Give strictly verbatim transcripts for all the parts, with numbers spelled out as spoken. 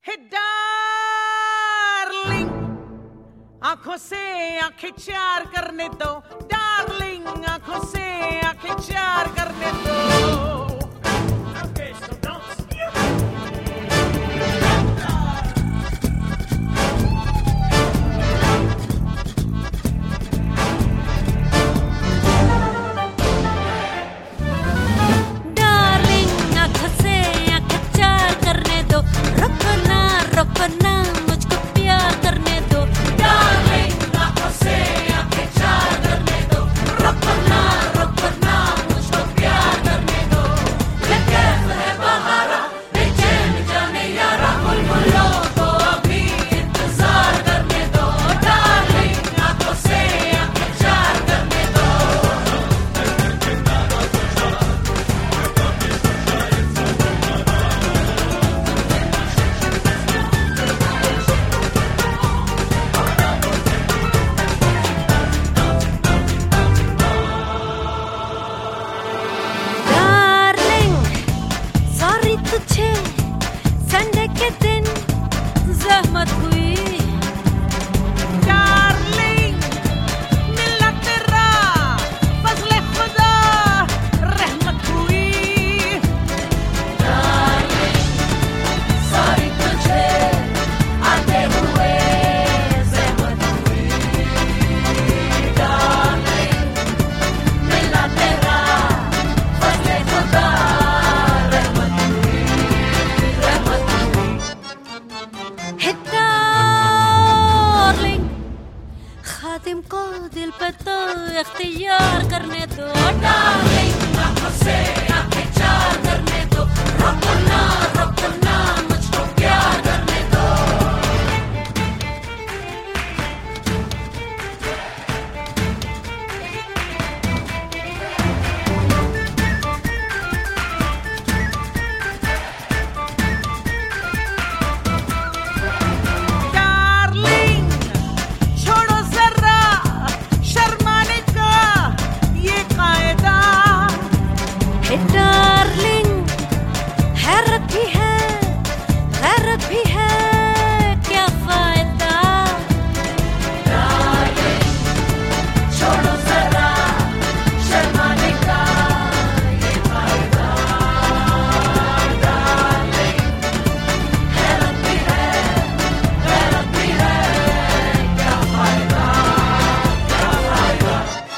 हे darling, आंखों से आंखें चार करने दो। डार्लिंग, आंखों से आंखें चार करने दो। वरना मुझको प्यार करने दो। डार्लिंग, आंखों से आंखें चार करने दो। रुको ना, रुको ना, मुझको प्यार करने दो। ये कैफ है बहारा, बेचैन जाने यारा, बुलबुलों को अभी इंतजार करने दो। डार्लिंग, आंखों से आंखें चार करने दो। तुझे संडे के दिन ज़हमत हुई। डार्लिंग, मिला तेरा फज़ले खुदा रहमत हुई। डार्लिंग, सॉरी तुझे आते हुए ज़हमत हुई। डार्लिंग, मिला तेरा फज़ले खुदा खातिम को दिल पे तो इख्तियार करने दो। डार्लिंग, आंखों से आंखें चार करने दो। रुको ना, रुको ना, मुझको प्यार करने दो। डार्लिंग, हैरत भी है, हैरत भी है, क्या फायदा। डार्लिंग, छोड़ो जरा शर्माने का ये फायदा। डार्लिंग, हैरत भी है, हैरत भी है, क्या फायदा, क्या फायदा।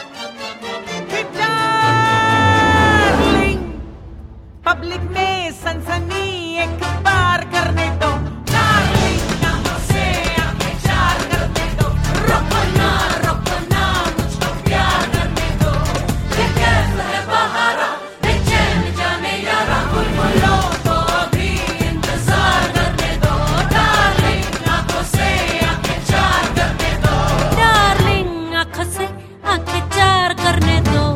पब्लिक में सनसनी एक बार करने दो। डार्लिंग, आंखों से आंखें चार करने दो। रुको ना, रुको ना, मुझको प्यार करने दो। ये कैफ है बहारा, बेचैन जाने यारा, बुलबुलों को अभी इंतजार करने दो। डार्लिंग, आंखों से आंखें चार करने दो। डार्लिंग, आंखों से आंखें चार करने दो।